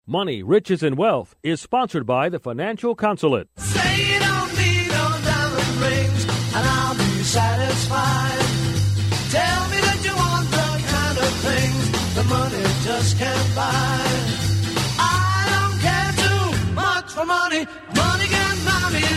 Money, Riches, and Wealth is sponsored by the Financial Consulate. Say you don't need no diamond rings, and I'll be satisfied. Tell me that you want the kind of things the money just can't buy. I don't care too much for money. Money can buy me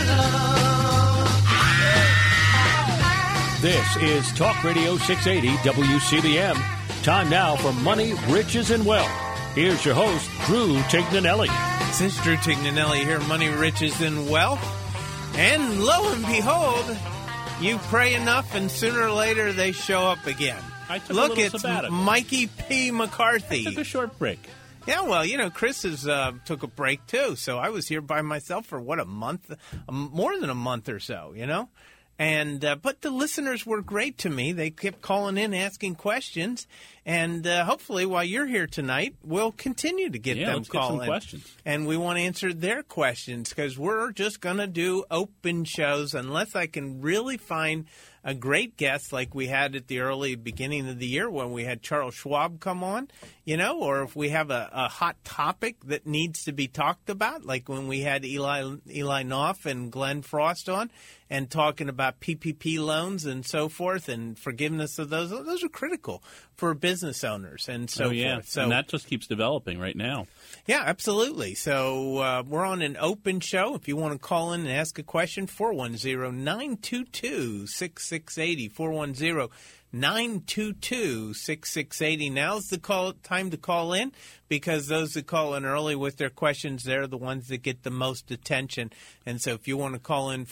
love. This is Talk Radio 680 WCBM. Time now for Money, Riches, and Wealth. Here's your host, Drew Tignanelli. This is Drew Tignanelli here, Money, Riches, and Wealth. And lo and behold, you pray enough and sooner or later they show up again. Look, it's Mikey P. McCarthy. I took a short break. Yeah, well, you know, Chris took a break too, so I was here by myself for, a month? More than a month or so, you know? And but the listeners were great to me. They kept calling in, asking questions, and hopefully, while you're here tonight, we'll continue to get them calling. Get some questions. And we want to answer their questions because we're just going to do open shows unless I can really find a great guest like we had at the early beginning of the year when we had Charles Schwab come on, you know, or if we have a hot topic that needs to be talked about, like when we had Eli Knopf and Glenn Frost on and talking about PPP loans and so forth and forgiveness of those. Those are critical for business owners and so forth. So, and that just keeps developing right now. Yeah, absolutely. So we're on an open show. If you want to call in and ask a question, 410-922-6680, 410-922-6680. Now's the time to call in because those that call in early with their questions, they're the ones that get the most attention. And so if you want to call in,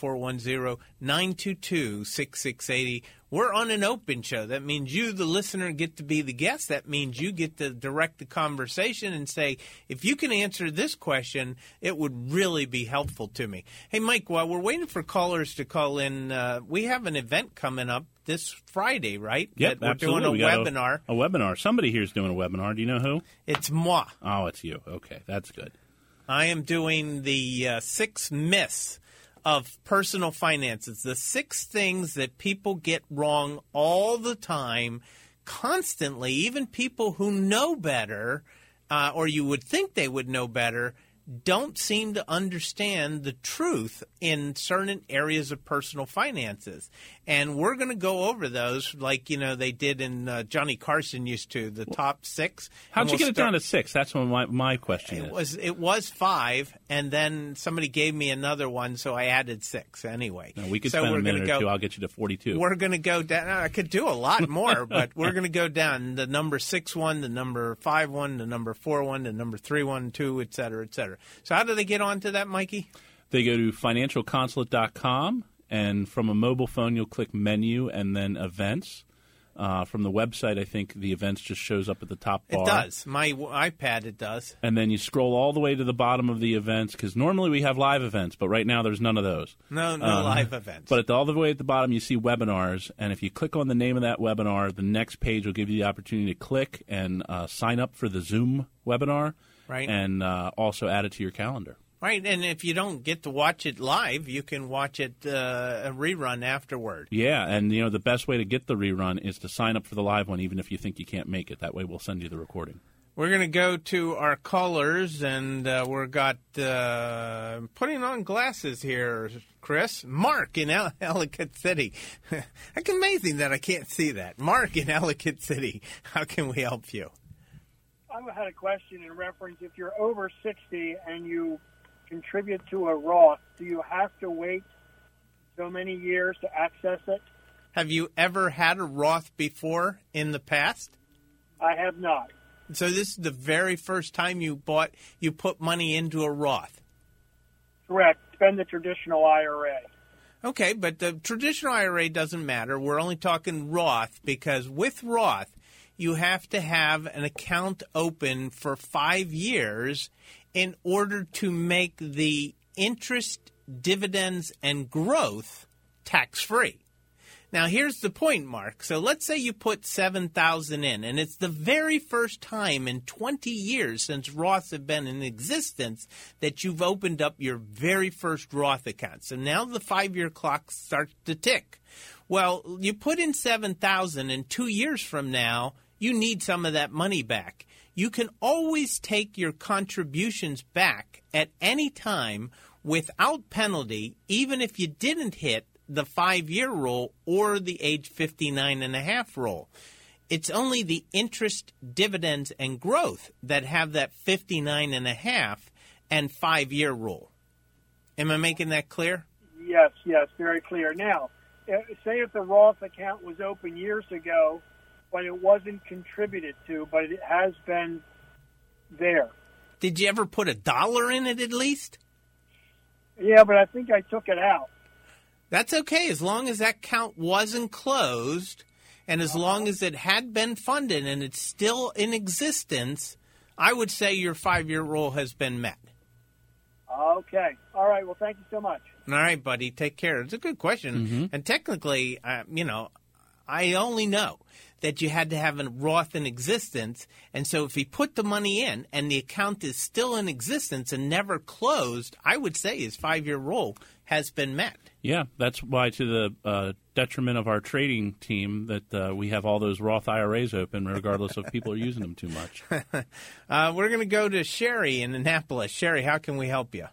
410-922-6680. We're on an open show. That means you, the listener, get to be the guest. That means you get to direct the conversation and say, if you can answer this question, it would really be helpful to me. Hey, Mike, while we're waiting for callers to call in, we have an event coming up this Friday, right? Yep, we're absolutely. doing a webinar. A webinar. Somebody here is doing a webinar. Do you know who? It's moi. Oh, it's you. Okay, that's good. I am doing the 6 myths of personal finances, the 6 things that people get wrong all the time, constantly, even people who know better, or you would think they would know better, don't seem to understand the truth in certain areas of personal finances. And we're going to go over those like, you know, they did in Johnny Carson used to, the top 6. How'd you get it down to 6? That's what my question is. It was 5, and then somebody gave me another one, so I added 6 anyway. No, we could spend a minute or two. I'll get you to 42. We're going to go down. I could do a lot more, but we're going to go down the number 6 one, the number 5 one, the number 4 one, the number 3 one, 2, et cetera, et cetera. So how do they get onto that, Mikey? They go to financialconsulate.com, and from a mobile phone, you'll click menu and then events. From the website, I think the events just shows up at the top bar. It does. My iPad, it does. And then you scroll all the way to the bottom of the events, because normally we have live events, but right now there's none of those. No live events. But all the way at the bottom, you see webinars, and if you click on the name of that webinar, the next page will give you the opportunity to click and sign up for the Zoom webinar, right? And also add it to your calendar. Right, and if you don't get to watch it live, you can watch it a rerun afterward. Yeah, and you know the best way to get the rerun is to sign up for the live one, even if you think you can't make it. That way, we'll send you the recording. We're going to go to our callers, and we've got putting on glasses here, Chris. Mark in Ellicott City. It's amazing that I can't see that. Mark in Ellicott City. How can we help you? I had a question in reference. If you're over 60 and you contribute to a Roth, do you have to wait so many years to access it? Have you ever had a Roth before in the past? I have not. So this is the very first time you put money into a Roth? Correct. It's been the traditional IRA. Okay, but the traditional IRA doesn't matter. We're only talking Roth because with Roth, you have to have an account open for 5 years in order to make the interest, dividends, and growth tax-free. Now, here's the point, Mark. So let's say you put $7,000 in, and it's the very first time in 20 years since Roths have been in existence that you've opened up your very first Roth account. So now the 5-year clock starts to tick. Well, you put in $7,000, and 2 years from now, you need some of that money back. you can always take your contributions back at any time without penalty, even if you didn't hit the 5-year rule or the age 59.5 rule. It's only the interest, dividends, and growth that have that 59.5 and 5-year rule. Am I making that clear? Yes, very clear. Now, say if the Roth account was open years ago, but it wasn't contributed to, but it has been there. Did you ever put $1 in it at least? Yeah, but I think I took it out. That's okay, as long as that account wasn't closed and as long as it had been funded and it's still in existence, I would say your 5-year rule has been met. Okay. All right. Well, thank you so much. All right, buddy. Take care. It's a good question. Mm-hmm. And technically, I only know that you had to have a Roth in existence. And so if he put the money in and the account is still in existence and never closed, I would say his 5-year rule has been met. Yeah, that's why, to the detriment of our trading team, that we have all those Roth IRAs open, regardless if people are using them too much. We're going to go to Sherry in Annapolis. Sherry, how can we help you?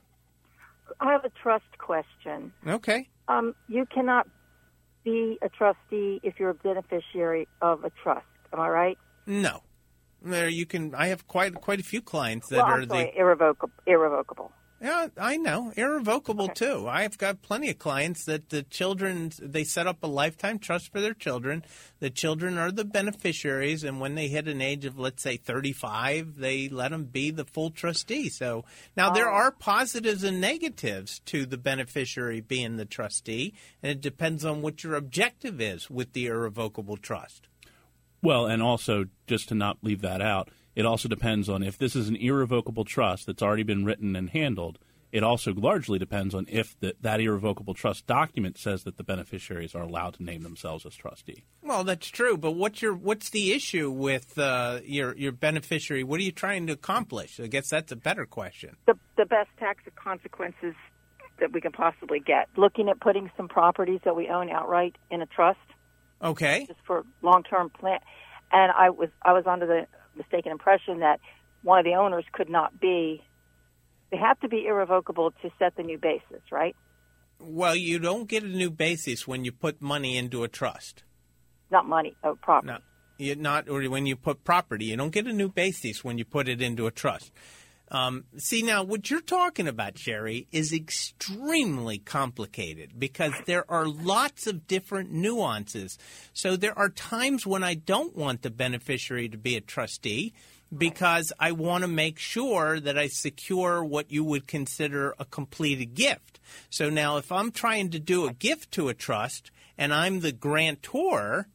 I have a trust question. Okay. You cannot be a trustee if you're a beneficiary of a trust. Am I right? No. There you can. I have quite a few clients that are irrevocable. Yeah, I know. Irrevocable, too. I've got plenty of clients that the children, they set up a lifetime trust for their children. The children are the beneficiaries, and when they hit an age of, let's say, 35, they let them be the full trustee. So now there are positives and negatives to the beneficiary being the trustee, and it depends on what your objective is with the irrevocable trust. Well, and also, just to not leave that out, it also depends on if this is an irrevocable trust that's already been written and handled. It also largely depends on if that irrevocable trust document says that the beneficiaries are allowed to name themselves as trustee. Well, that's true, but what's the issue with your beneficiary? What are you trying to accomplish? I guess that's a better question. The best tax consequences that we can possibly get. Looking at putting some properties that we own outright in a trust. Okay. Just for long-term plan. And I was under the mistaken impression that one of the owners could not be. They have to be irrevocable to set the new basis, right? Well, you don't get a new basis when you put money into a trust. Not money, property. No, or when you put property. You don't get a new basis when you put it into a trust. See, now, what you're talking about, Sherry, is extremely complicated because there are lots of different nuances. So there are times when I don't want the beneficiary to be a trustee because I want to make sure that I secure what you would consider a completed gift. So now if I'm trying to do a gift to a trust and I'm the grantor,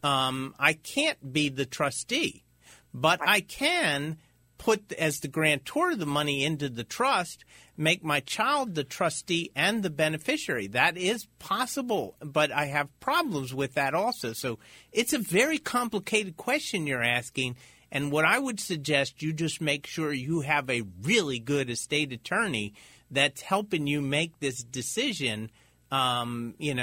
I can't be the trustee, but I can put as the grantor the money into the trust, make my child the trustee and the beneficiary. That is possible, but I have problems with that also. So it's a very complicated question you're asking, and what I would suggest, you just make sure you have a really good estate attorney that's helping you make this decision. You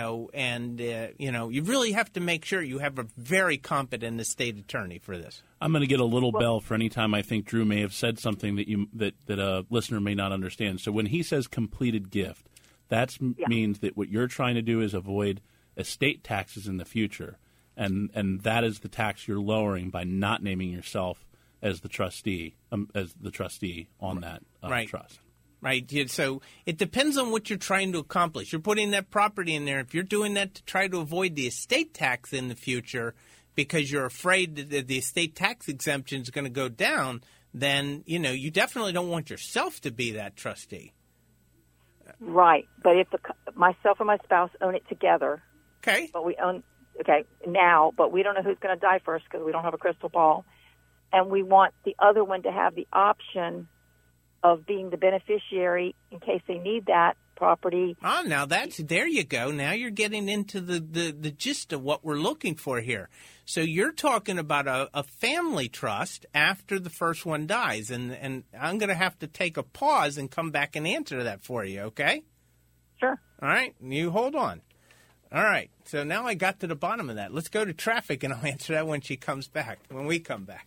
really have to make sure you have a very competent estate attorney for this. I'm going to get a little bell for any time I think Drew may have said something that a listener may not understand. So when he says completed gift, that means that what you're trying to do is avoid estate taxes in the future, and that is the tax you're lowering by not naming yourself as the trustee on that trust. Right. So it depends on what you're trying to accomplish. You're putting that property in there. If you're doing that to try to avoid the estate tax in the future because you're afraid that the estate tax exemption is going to go down, then, you definitely don't want yourself to be that trustee. Right. But if myself and my spouse own it together. Okay. But we own, now, but we don't know who's going to die first because we don't have a crystal ball. And we want the other one to have the option of being the beneficiary in case they need that property. Oh, now there you go. Now you're getting into the gist of what we're looking for here. So you're talking about a family trust after the first one dies, and I'm going to have to take a pause and come back and answer that for you, okay? Sure. All right. You hold on. All right. So now I got to the bottom of that. Let's go to traffic, and I'll answer that when we come back.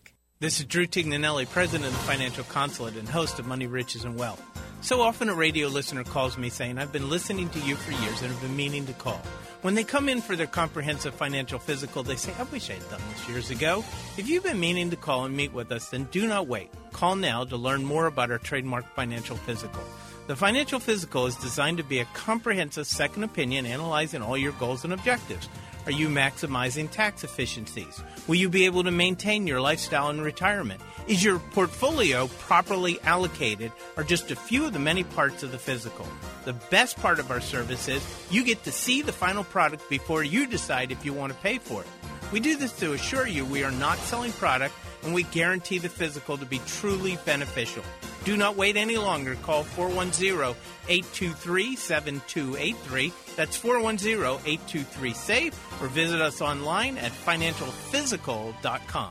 This is Drew Tignanelli, president of the Financial Consulate and host of Money, Riches, and Wealth. So often a radio listener calls me saying, I've been listening to you for years and have been meaning to call. When they come in for their comprehensive financial physical, they say, I wish I had done this years ago. If you've been meaning to call and meet with us, then do not wait. Call now to learn more about our trademark financial physical. The financial physical is designed to be a comprehensive second opinion analyzing all your goals and objectives. Are you maximizing tax efficiencies? Will you be able to maintain your lifestyle in retirement? Is your portfolio properly allocated, or just a few of the many parts of the physical? The best part of our service is you get to see the final product before you decide if you want to pay for it. We do this to assure you we are not selling product, and we guarantee the physical to be truly beneficial. Do not wait any longer. Call 410-823-7283. That's 410-823-SAVE, or visit us online at financialphysical.com.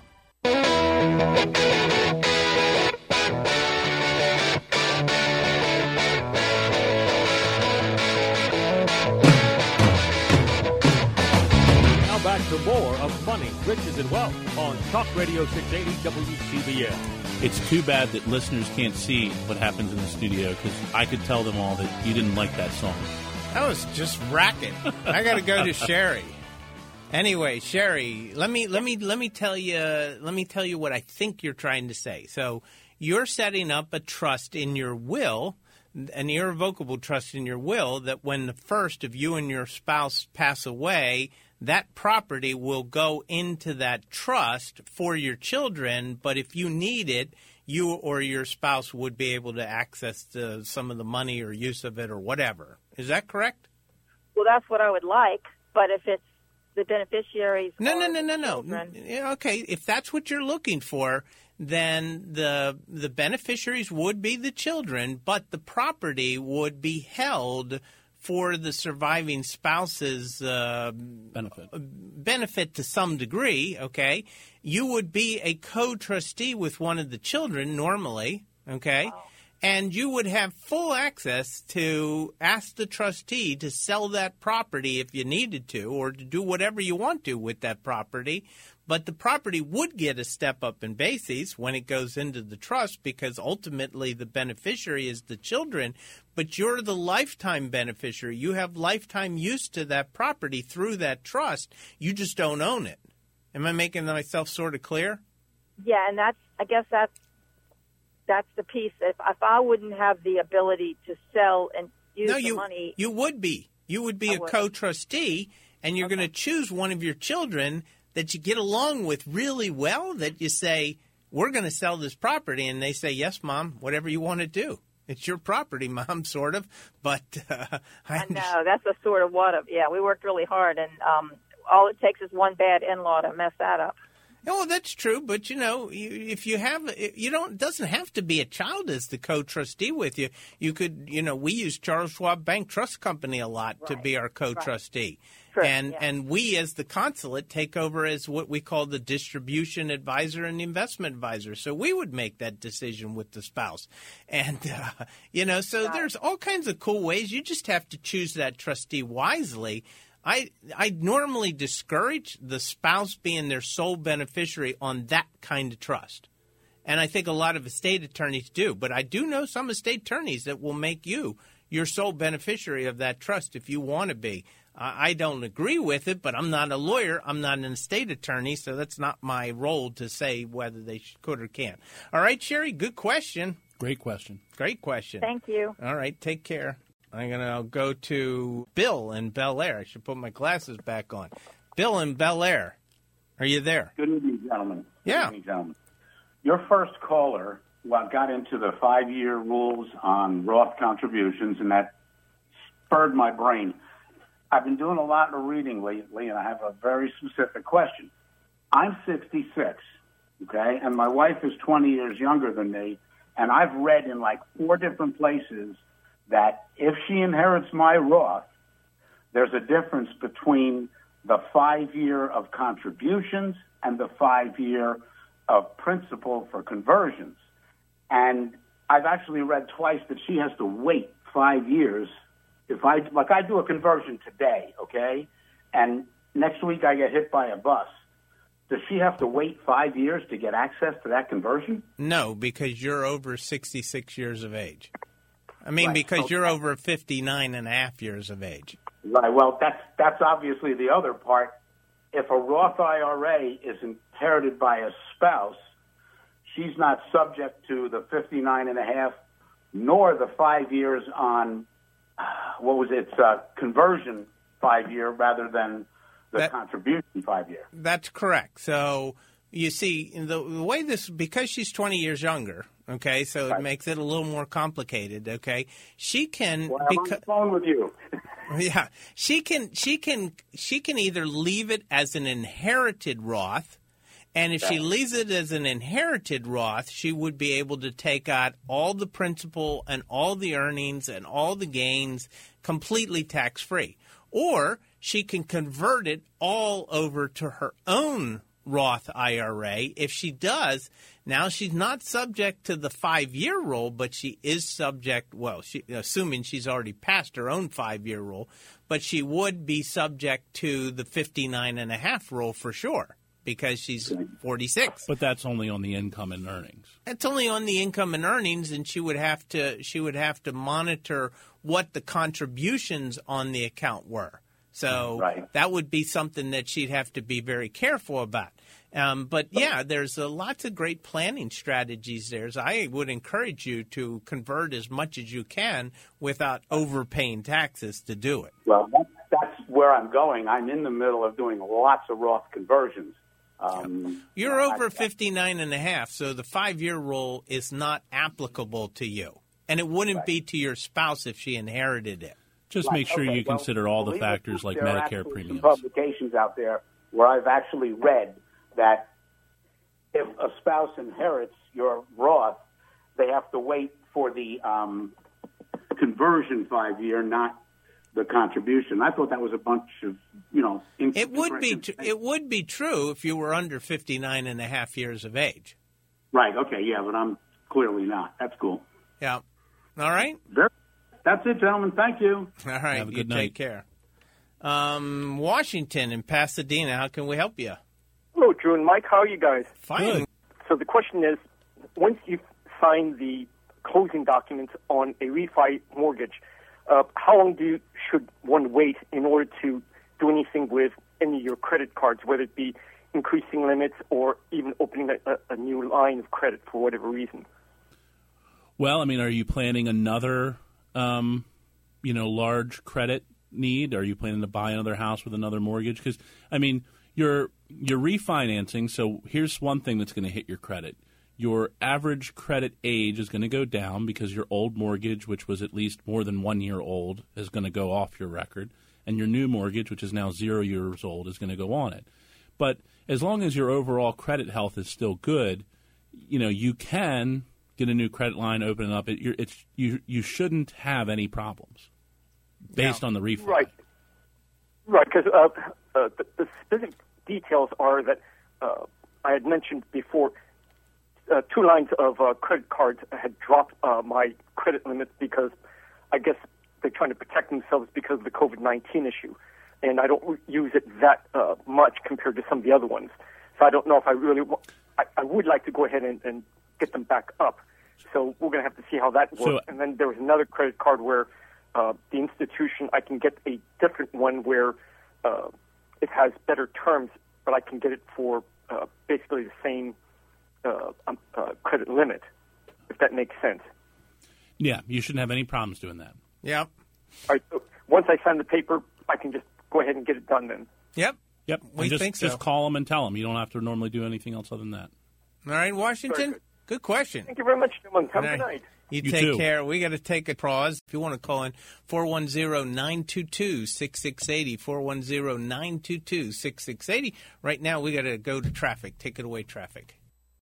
Now back to more of Money, Riches, and Wealth on Talk Radio 680 WCBM. It's too bad that listeners can't see what happens in the studio, because I could tell them all that you didn't like that song. That was just racket. I got to go to Sherry. Anyway, Sherry, let me tell you what I think you're trying to say. So you're setting up a trust in your will, an irrevocable trust in your will, that when the first of you and your spouse pass away, that property will go into that trust for your children. But if you need it, you or your spouse would be able to access some of the money or use of it or whatever. Is that correct? Well, that's what I would like, but if it's the beneficiaries... No. Okay, if that's what you're looking for, then the beneficiaries would be the children, but the property would be held for the surviving spouse's benefit to some degree, okay? You would be a co-trustee with one of the children normally, okay? Wow. And you would have full access to ask the trustee to sell that property if you needed to, or to do whatever you want to with that property. But the property would get a step up in basis when it goes into the trust, because ultimately the beneficiary is the children, but you're the lifetime beneficiary. You have lifetime use to that property through that trust. You just don't own it. Am I making myself sort of clear? Yeah, and I guess that's the piece. If I wouldn't have the ability to sell and use the money... you would be. You would be a co-trustee, and you're going to choose one of your children that you get along with really well, that you say, we're going to sell this property, and they say, yes, Mom, whatever you want to do. It's your property, Mom, sort of. But I know, that's a sort of what of. Yeah, we worked really hard, and all it takes is one bad in-law to mess that up. Oh, that's true, but if you have, it doesn't have to be a child as the co-trustee with you. You could, we use Charles Schwab Bank Trust Company a lot to be our co-trustee. Right. And we as the consulate take over as what we call the distribution advisor and the investment advisor. So we would make that decision with the spouse. And, so there's all kinds of cool ways. You just have to choose that trustee wisely. I normally discourage the spouse being their sole beneficiary on that kind of trust. And I think a lot of estate attorneys do. But I do know some estate attorneys that will make you your sole beneficiary of that trust if you want to be. I don't agree with it, but I'm not a lawyer. I'm not an estate attorney, so that's not my role to say whether they could or can't. All right, Sherry, good question. Great question. Great question. Thank you. All right, take care. I'm going to go to Bill in Bel Air. I should put my glasses back on. Bill in Bel Air, are you there? Good evening, gentlemen. Yeah. Good evening, gentlemen. Your first caller got into the 5-year rules on Roth contributions, and that spurred my brain. I've been doing a lot of reading lately, and I have a very specific question. I'm 66, okay, and my wife is 20 years younger than me, and I've read in 4 different places that if she inherits my Roth, there's a difference between the 5-year of contributions and the 5-year of principal for conversions. And I've actually read twice that she has to wait 5 years. If I do a conversion today, okay, and next week I get hit by a bus, does she have to wait 5 years to get access to that conversion? No, because you're over 66 years of age. I mean, Right. because you're over 59 and a half years of age. Right. Well, that's obviously the other part. If a Roth IRA is inherited by a spouse, she's not subject to the 59 and a half, nor the 5 years on, conversion 5 year rather than the contribution 5 year. That's correct. So you see, the way this, because she's 20 years younger, okay, so it makes it a little more complicated, okay? She can... Well, I'm on the phone with you. Yeah, she can either leave it as an inherited Roth, and if she leaves it as an inherited Roth, she would be able to take out all the principal and all the earnings and all the gains completely tax-free. Or she can convert it all over to her own Roth IRA. If she does, now she's not subject to the 5-year rule, but she is subject, assuming she's already passed her own 5-year rule, but she would be subject to the 59 and a half rule for sure because she's 46. But that's only on the income and earnings. It's only on the income and earnings, and she would have to monitor what the contributions on the account were. So that would be something that she'd have to be very careful about. But, yeah, there's lots of great planning strategies there. So I would encourage you to convert as much as you can without overpaying taxes to do it. Well, that's where I'm going. I'm in the middle of doing lots of Roth conversions. You're over 59 and a half, so the 5-year rule is not applicable to you. And it wouldn't be to your spouse if she inherited it. Just make sure you consider all the factors like Medicare premiums. There are publications out there where I've actually read that if a spouse inherits your Roth, they have to wait for the conversion 5-year, not the contribution. I thought that was a bunch of, It would be true if you were under 59 and a half years of age. Right. Okay. Yeah, but I'm clearly not. That's cool. Yeah. All right. That's it, gentlemen. Thank you. All right. Have a good night. Take care. Washington in Pasadena. How can we help you? Hello, Drew and Mike. How are you guys? Fine. Good. So the question is, once you sign the closing documents on a refi mortgage, how long should one wait in order to do anything with any of your credit cards, whether it be increasing limits or even opening a new line of credit for whatever reason? Well, I mean, are you planning another, large credit need? Are you planning to buy another house with another mortgage? Because, I mean, you're refinancing, so here's one thing that's going to hit your credit. Your average credit age is going to go down because your old mortgage, which was at least more than 1 year old, is going to go off your record, and your new mortgage, which is now 0 years old, is going to go on it. But as long as your overall credit health is still good, you can get a new credit line, open it up. You shouldn't have any problems based on the refi. Right, because the specific details are that I had mentioned before 2 lines of credit cards had dropped my credit limit because I guess they're trying to protect themselves because of the COVID-19 issue. And I don't use it that much compared to some of the other ones. So I don't know if I really I would like to go ahead and get them back up. So we're going to have to see how that works. And then there was another credit card where the institution, I can get a different one where it has better terms, but I can get it for basically the same credit limit, if that makes sense. Yeah, you shouldn't have any problems doing that. Yep. All right, so once I sign the paper, I can just go ahead and get it done then. Yep. We think so. Just call them and tell them. You don't have to normally do anything else other than that. All right, Washington. Good question. Thank you very much, gentlemen. Have a good night. You take too. care. We got to take a pause. If you want to call in, 410-922-6680, 410-922-6680. Right now, we got to go to traffic. Take it away, traffic.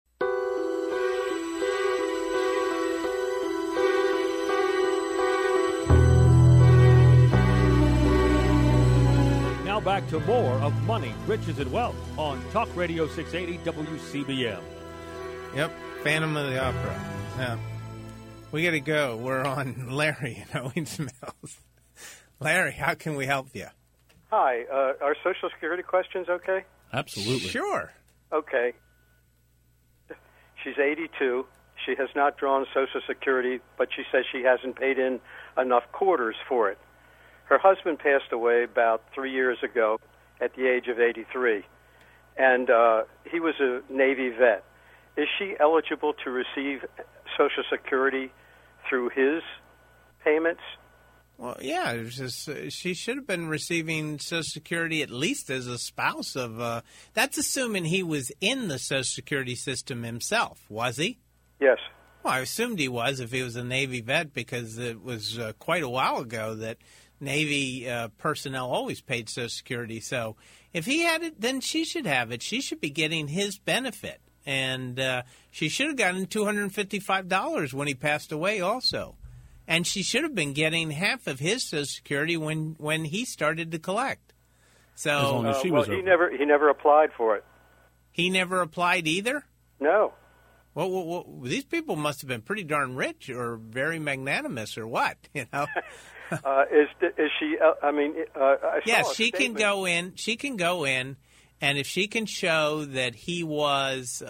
Now back to more of Money, Riches, and Wealth on Talk Radio 680 WCBM. Yep, Phantom of the Opera. Yeah. We got to go. We're on Larry in Owings Mills. Larry, how can we help you? Hi. Are Social Security questions okay? Absolutely. Sure. Okay. She's 82. She has not drawn Social Security, but she says she hasn't paid in enough quarters for it. Her husband passed away about 3 years ago at the age of 83, and he was a Navy vet. Is she eligible to receive Social Security through his payments? Well, yeah, it was just, she should have been receiving Social Security at least as a spouse of. That's assuming he was in the Social Security system himself, was he? Yes. Well, I assumed he was if he was a Navy vet, because it was quite a while ago that Navy personnel always paid Social Security. So if he had it, then she should have it. She should be getting his benefit, and she should have gotten $255 when he passed away also. And she should have been getting half of his Social Security when he started to collect. So as long as she well, was he never applied for it. He never applied either? No. Well, these people must have been pretty darn rich or very magnanimous or what, you know? Is she? I mean, I yes, saw a she can statement. go in. She can go in, and if she can show that he was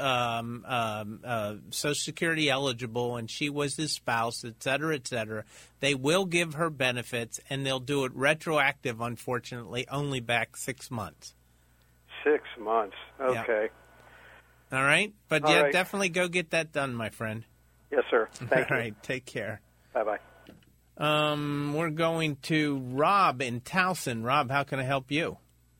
Social Security eligible and she was his spouse, et cetera, they will give her benefits, and they'll do it retroactive, unfortunately, only back 6 months. 6 months. Okay. Yep. All right? But All yeah, right. definitely go get that done, my friend. Yes, sir. Thank All you. right, take care. Bye-bye. We're going to Rob in Towson. Rob, how can I help you?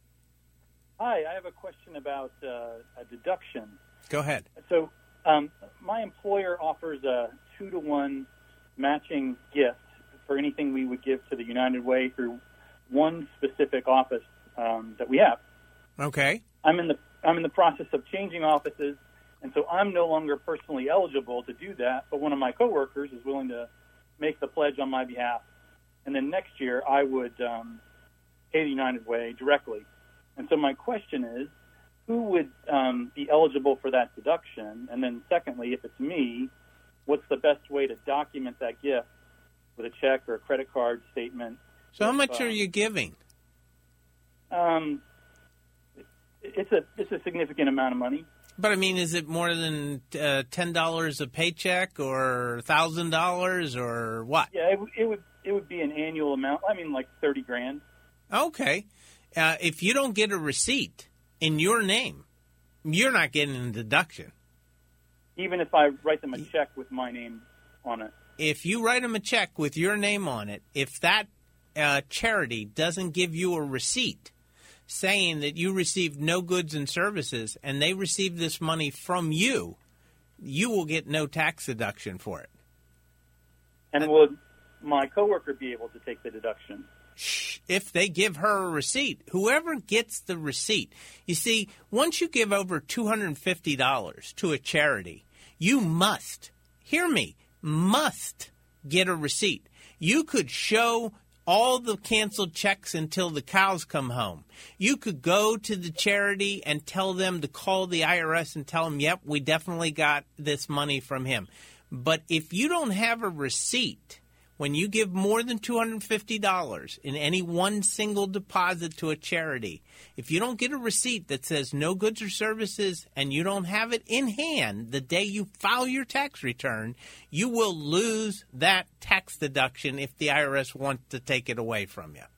Hi, I have a question about a deduction. Go ahead. So my employer offers a 2-to-1 matching gift for anything we would give to the United Way through one specific office that we have. Okay. I'm in the process of changing offices, and so I'm no longer personally eligible to do that, but one of my coworkers is willing to make the pledge on my behalf. And then next year I would pay the United Way directly. And so my question is, who would be eligible for that deduction? And then secondly, if it's me, what's the best way to document that gift with a check or a credit card statement? So how much are you giving? It's a significant amount of money. But I mean, is it more than $10 a paycheck or $1,000 or what? Yeah, it would be an annual amount. I mean, like $30,000. Okay. If you don't get a receipt in your name, you're not getting a deduction. Even if I write them a check with my name on it. If you write them a check with your name on it, if that charity doesn't give you a receipt saying that you received no goods and services and they received this money from you, you will get no tax deduction for it. And would my coworker be able to take the deduction? If they give her a receipt, whoever gets the receipt. You see, once you give over $250 to a charity, you must, hear me, must get a receipt. You could show all the canceled checks until the cows come home. You could go to the charity and tell them to call the IRS and tell them, yep, we definitely got this money from him. But if you don't have a receipt, when you give more than $250 in any one single deposit to a charity, if you don't get a receipt that says no goods or services and you don't have it in hand the day you file your tax return, you will lose that tax deduction if the IRS wants to take it away from you.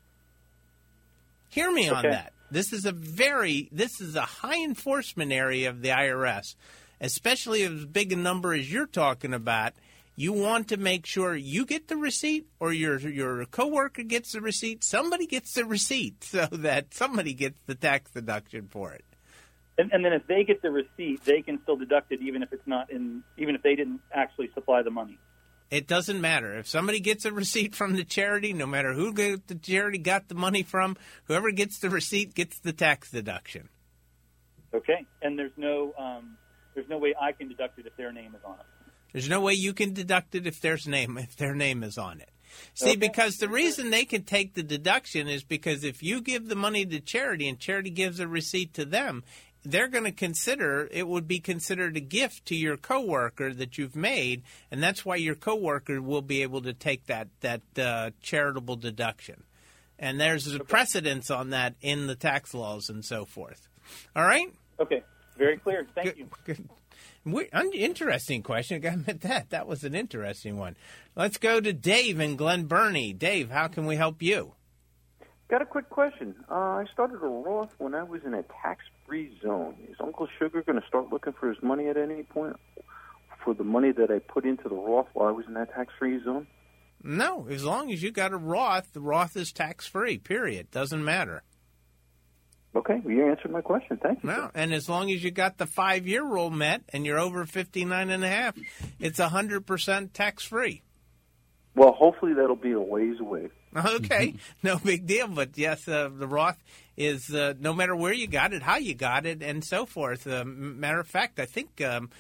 Hear me on that. This is a high enforcement area of the IRS, especially as big a number as you're talking about. You want to make sure you get the receipt or your coworker gets the receipt. Somebody gets the receipt so that somebody gets the tax deduction for it. And then if they get the receipt, they can still deduct it even if it's not in, even if they didn't actually supply the money. It doesn't matter. If somebody gets a receipt from the charity, no matter who the charity got the money from, whoever gets the receipt gets the tax deduction. Okay. And there's no way I can deduct it if their name is on it. There's no way you can deduct it if their name is on it. See, because the reason they can take the deduction is because if you give the money to charity and charity gives a receipt to them, they're going to consider it would be considered a gift to your coworker that you've made, and that's why your coworker will be able to take that charitable deduction. And there's a precedence on that in the tax laws and so forth. All right? Okay. Very clear. Thank you. Good. Interesting question. I admit that. That was an interesting one. Let's go to Dave in Glen Burnie. Dave, how can we help you? Got a quick question. I started a Roth when I was in a tax-free zone. Is Uncle Sugar going to start looking for his money at any point for the money that I put into the Roth while I was in that tax-free zone? No. As long as you got a Roth, the Roth is tax-free, period. Doesn't matter. Okay, well, you answered my question. Thank you. No, and as long as you got the 5-year rule met and you're over 59.5, it's 100% tax-free. Well, hopefully that'll be a ways away. Okay, no big deal. But yes, the Roth is no matter where you got it, how you got it, and so forth. Matter of fact, I think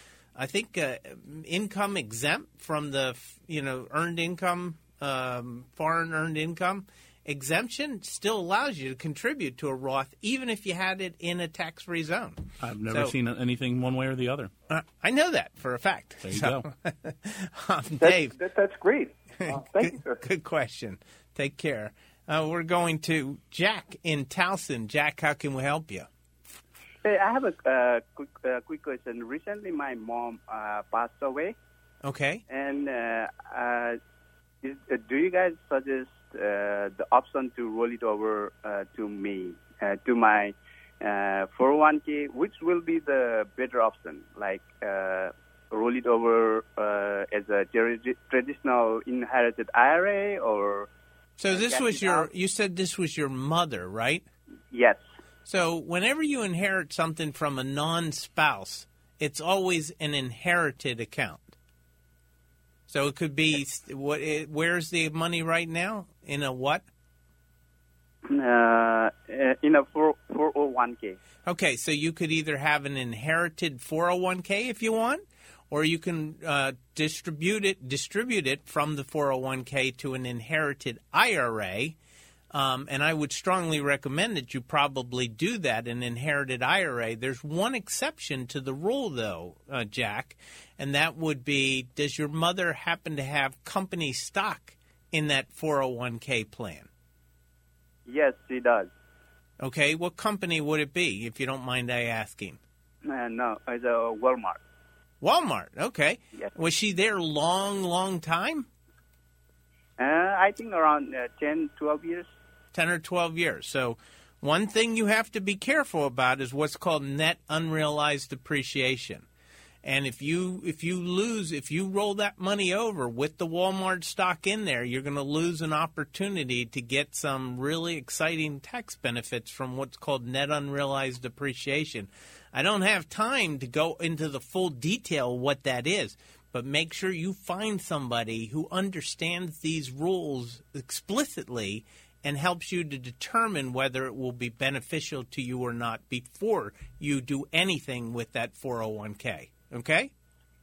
income exempt from the earned income, foreign earned income exemption still allows you to contribute to a Roth, even if you had it in a tax-free zone. I've never seen anything one way or the other. I know that for a fact. There you go. Dave. That's great. Thank you, sir. Good question. Take care. We're going to Jack in Towson. Jack, how can we help you? Hey, I have a quick question. Recently, my mom passed away. Okay. And do you guys suggest the option to roll it over to me, to my 401k? Which will be the better option? Like roll it over as a traditional inherited IRA, or? So this was you said this was your mother, right? Yes. So whenever you inherit something from a non-spouse, it's always an inherited account. So it could be, where's the money right now? In a what? In a 401k. Okay, so you could either have an inherited 401k if you want, or you can distribute it from the 401k to an inherited IRA. And I would strongly recommend that you probably do that, an inherited IRA. There's one exception to the rule, though, Jack, and that would be, does your mother happen to have company stock in that 401k plan? Yes, she does. Okay, what company would it be, if you don't mind I asking? No, it's a Walmart. Walmart, okay. Yes. Was she there long time? I think around 10, 12 years. 10 or 12 years. So one thing you have to be careful about is what's called net unrealized appreciation. And if you roll that money over with the Walmart stock in there, you're going to lose an opportunity to get some really exciting tax benefits from what's called net unrealized appreciation. I don't have time to go into the full detail of what that is, but make sure you find somebody who understands these rules explicitly and helps you to determine whether it will be beneficial to you or not before you do anything with that 401k. Okay?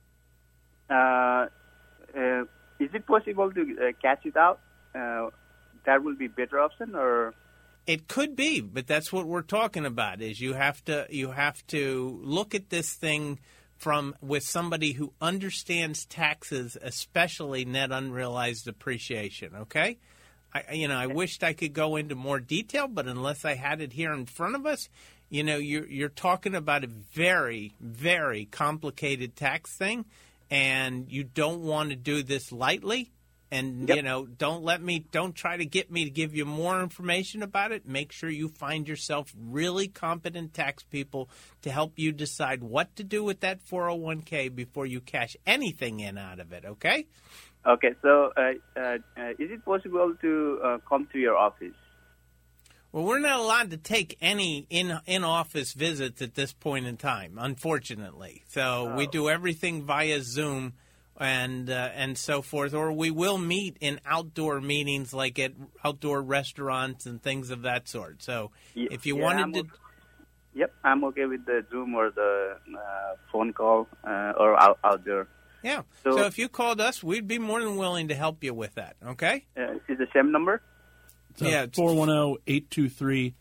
Is it possible to cash it out? That will be better option, or? It could be, but that's what we're talking about. Is you have to look at this thing with somebody who understands taxes, especially net unrealized appreciation. Okay? I wished I could go into more detail, but unless I had it here in front of us, you're talking about a very, very complicated tax thing, and you don't want to do this lightly. And, don't try to get me to give you more information about it. Make sure you find yourself really competent tax people to help you decide what to do with that 401k before you cash anything in out of it, okay? Okay, so is it possible to come to your office? Well, we're not allowed to take any in-office visits at this point in time, unfortunately. So we do everything via Zoom and so forth, or we will meet in outdoor meetings like at outdoor restaurants and things of that sort. So if you wanted to... Yep, I'm okay with the Zoom or the phone call or outdoor. Yeah, so if you called us, we'd be more than willing to help you with that, okay? Is the same number? So yeah, 410-823-7283.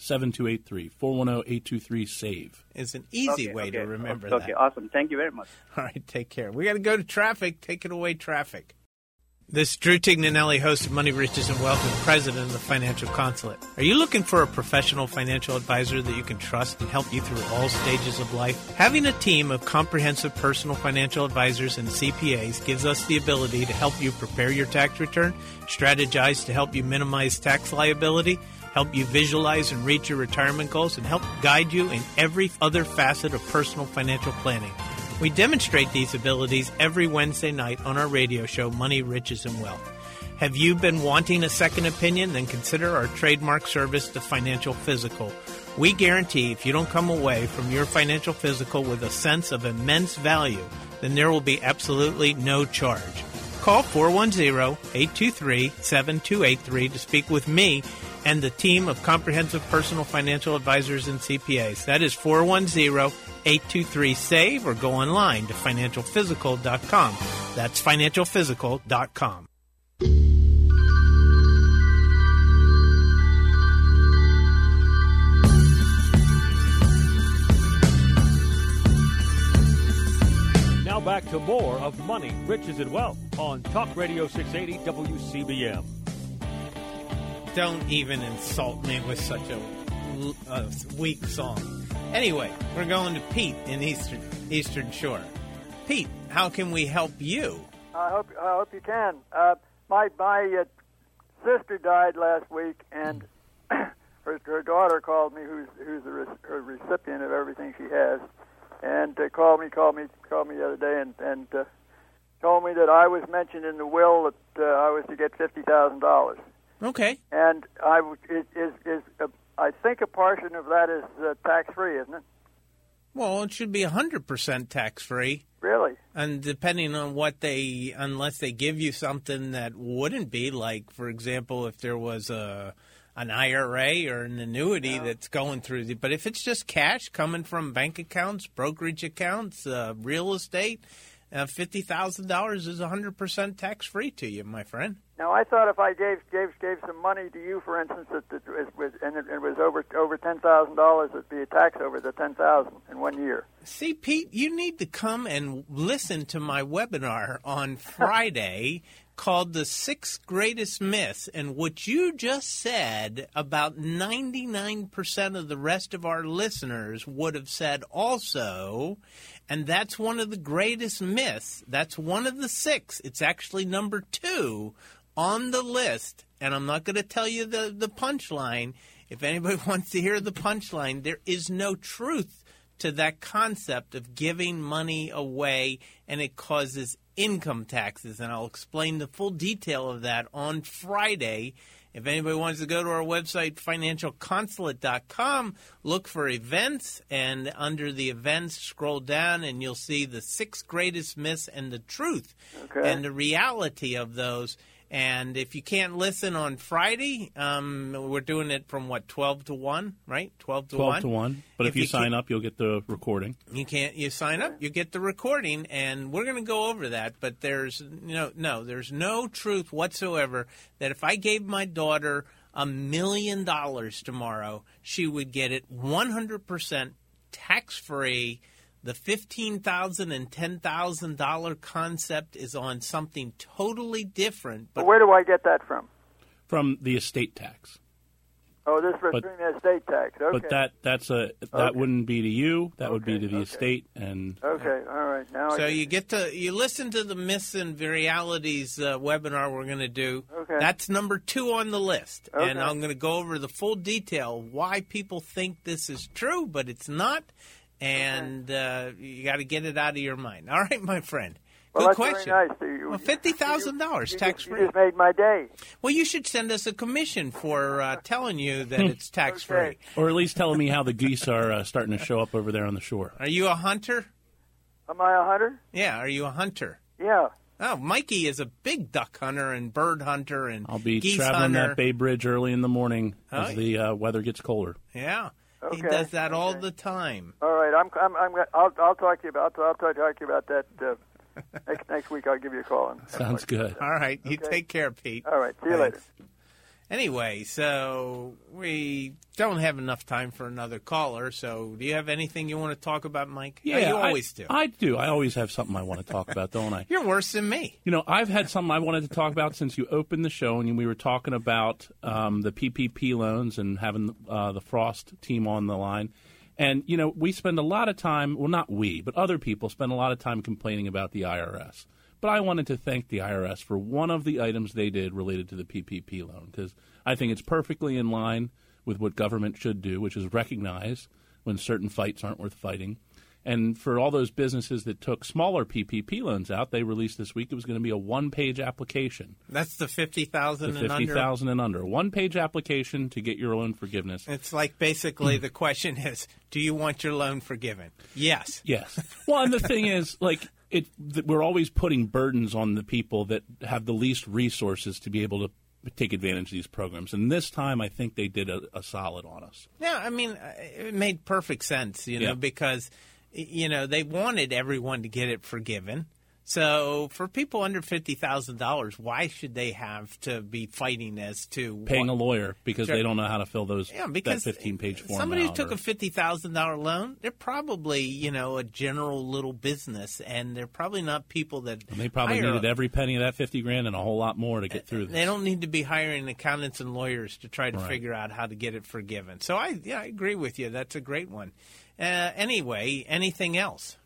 410-823-SAVE. It's an easy way to remember that. Okay, awesome. Thank you very much. All right, take care. We got to go to traffic. Take it away, traffic. This is Drew Tignanelli, host of Money, Riches, and Wealth, and president of the Financial Consulate. Are you looking for a professional financial advisor that you can trust and help you through all stages of life? Having a team of comprehensive personal financial advisors and CPAs gives us the ability to help you prepare your tax return, strategize to help you minimize tax liability, help you visualize and reach your retirement goals, and help guide you in every other facet of personal financial planning. We demonstrate these abilities every Wednesday night on our radio show, Money, Riches, and Wealth. Have you been wanting a second opinion? Then consider our trademark service, the Financial Physical. We guarantee if you don't come away from your financial physical with a sense of immense value, then there will be absolutely no charge. Call 410-823-7283 to speak with me and the team of comprehensive personal financial advisors and CPAs. That is 410-823-SAVE, or go online to financialphysical.com. That's financialphysical.com. Now back to more of Money, Riches, and Wealth on Talk Radio 680 WCBM. Don't even insult me with such a weak song. Anyway, we're going to Pete in Eastern Shore. Pete, how can we help you? I hope you can. My sister died last week, and her daughter called me, who's her recipient of everything she has, and called me the other day and told me that I was mentioned in the will that I was to get $50,000. Okay. And I think a portion of that is tax-free, isn't it? Well, it should be 100% tax-free. Really? And depending on unless they give you something that wouldn't be, like, for example, if there was an IRA or an annuity that's going through. But if it's just cash coming from bank accounts, brokerage accounts, real estate, $50,000 is 100% tax-free to you, my friend. Now, I thought if I gave some money to you, for instance, it was over $10,000, it'd be a tax over the $10,000 in 1 year. See, Pete, you need to come and listen to my webinar on Friday called The 6 Greatest Myths, and what you just said, about 99% of the rest of our listeners would have said also. And that's one of the greatest myths. That's one of the 6. It's actually number 2 on the list. And I'm not going to tell you the punchline. If anybody wants to hear the punchline, there is no truth to that concept of giving money away, and it causes income taxes. And I'll explain the full detail of that on Friday. If anybody wants to go to our website, financialconsulate.com, look for events, and under the events, scroll down, and you'll see the 6 greatest myths and the truth and the reality of those. And if you can't listen on Friday, we're doing it from, 12 to 1, right? 12 to 1? 12 to 1. But if you sign up, you'll get the recording. You sign up, you get the recording, and we're going to go over that. But there's no truth whatsoever that if I gave my daughter $1 million tomorrow, she would get it 100% tax-free. The $15,000 and $10,000 concept is on something totally different. But where do I get that from? From the estate tax. Oh, this is from the estate tax. Okay. But that wouldn't be to you. That would be to the estate. And okay, all right. Now you listen to the Myths and Realities webinar we're going to do. Okay. That's number 2 on the list, and I'm going to go over the full detail of why people think this is true, but it's not. And you got to get it out of your mind. All right, my friend. Well, Good that's question. Very nice. Well, $50,000 tax-free. You just made my day. Well, you should send us a commission for telling you that it's tax-free. Okay. Or at least telling me how the geese are starting to show up over there on the shore. Are you a hunter? Am I a hunter? Yeah, are you a hunter? Yeah. Oh, Mikey is a big duck hunter and bird hunter and I'll be geese traveling hunter. that Bay Bridge early in the morning as the weather gets colder. Yeah. Okay. He does that all the time. All right, I'll talk to you about that next week. I'll give you a call. Sounds good. All right, you take care, Pete. All right, see you later. Anyway, so we don't have enough time for another caller. So do you have anything you want to talk about, Mike? Yeah, you always do. I do. I always have something I want to talk about, don't I? You're worse than me. You know, I've had something I wanted to talk about since you opened the show, and we were talking about the PPP loans and having the Frost team on the line. And, you know, we spend a lot of time, well, not we, but other people spend a lot of time complaining about the IRS. But I wanted to thank the IRS for one of the items they did related to the PPP loan, because I think it's perfectly in line with what government should do, which is recognize when certain fights aren't worth fighting. And for all those businesses that took smaller PPP loans out, they released this week it was going to be a one-page application. That's the $50,000 and under? The $50,000 and under. One-page application to get your loan forgiveness. It's like basically the question is, do you want your loan forgiven? Yes. Yes. Well, and the thing is, like, we're always putting burdens on the people that have the least resources to be able to take advantage of these programs. And this time, I think they did a solid on us. Yeah, I mean, it made perfect sense, you know, because, you know, they wanted everyone to get it forgiven. So for people under $50,000, why should they have to be fighting as to paying a lawyer because they don't know how to fill those that 15-page form? Somebody who took a $50,000 loan, they're probably, you know, a general little business, and they're probably not people that and they probably needed every penny of that $50,000 and a whole lot more to get through this. They don't need to be hiring accountants and lawyers to try to figure out how to get it forgiven. So I agree with you. That's a great one. Anyway, anything else?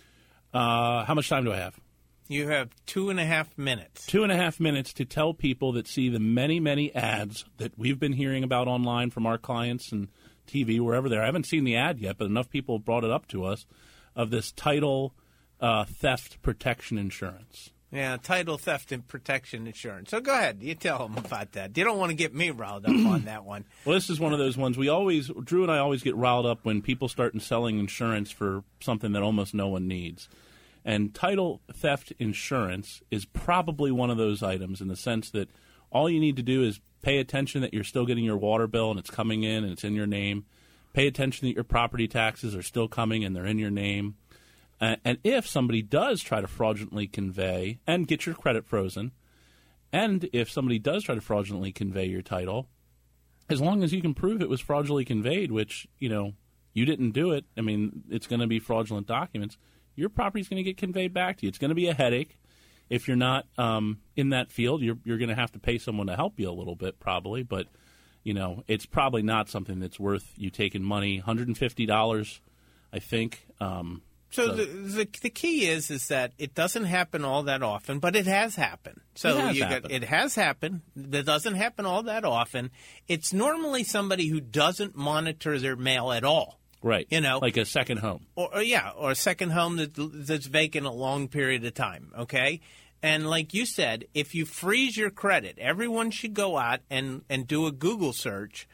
How much time do I have? You have 2.5 minutes. 2.5 minutes to tell people that see the many, many ads that we've been hearing about online from our clients and TV, wherever they're. I haven't seen the ad yet, but enough people have brought it up to us, of this title theft protection insurance. Yeah, title theft and protection insurance. So go ahead. You tell them about that. You don't want to get me riled up on that one. Well, this is one of those ones Drew and I always get riled up when people start selling insurance for something that almost no one needs. And title theft insurance is probably one of those items in the sense that all you need to do is pay attention that you're still getting your water bill and it's coming in and it's in your name. Pay attention that your property taxes are still coming and they're in your name. And if somebody does try to fraudulently convey and get your credit frozen, and if somebody does try to fraudulently convey your title, as long as you can prove it was fraudulently conveyed, which, you know, you didn't do it, I mean, it's going to be fraudulent documents, your property is going to get conveyed back to you. It's going to be a headache. If you're not in that field, you're going to have to pay someone to help you a little bit probably. But, you know, it's probably not something that's worth you taking money. $150, I think. So the key is that it doesn't happen all that often, but it has happened. So it has happened. That doesn't happen all that often. It's normally somebody who doesn't monitor their mail at all. Right. You know, like a second home. Or a second home that's vacant a long period of time, okay? And like you said, if you freeze your credit, everyone should go out and do a Google search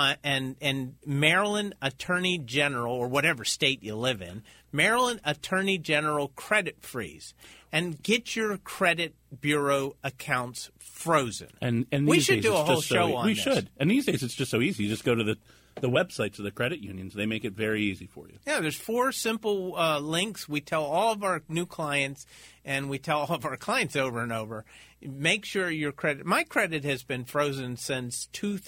and Maryland Attorney General, or whatever state you live in, Maryland Attorney General credit freeze, and get your credit bureau accounts frozen. And we should do a whole show on this. We should. And these days it's just so easy. You just go to the websites of the credit unions. They make it very easy for you. Yeah, there's 4 simple links. We tell all of our new clients, and we tell all of our clients over and over, make sure your credit – my credit has been frozen since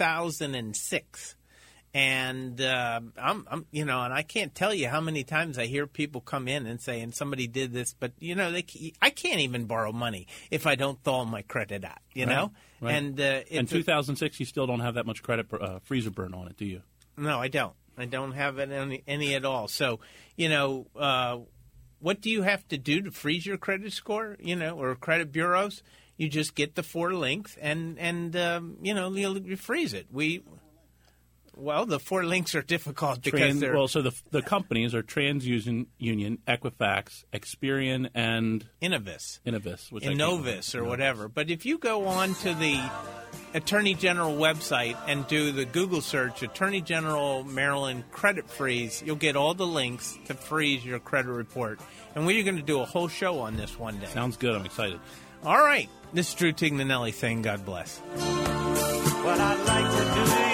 2006. And I'm you know, and I can't tell you how many times I hear people come in and say, and somebody did this, but, you know, I can't even borrow money if I don't thaw my credit out, you know? Right. And in 2006, you still don't have that much credit freezer burn on it, do you? No, I don't. I don't have it any at all. So, you know, what do you have to do to freeze your credit score, you know, or credit bureaus? You just get the 4 links and you know, you freeze it. Well, the 4 links are difficult because they're... Well, so the companies are TransUnion, Equifax, Experian, and... Innovis. Which Innovis or whatever. But if you go on to the Attorney General website and do the Google search, Attorney General Maryland Credit Freeze, you'll get all the links to freeze your credit report. And we're going to do a whole show on this one day. Sounds good. I'm excited. All right. This is Drew Tignanelli saying God bless. Well, I'd like to do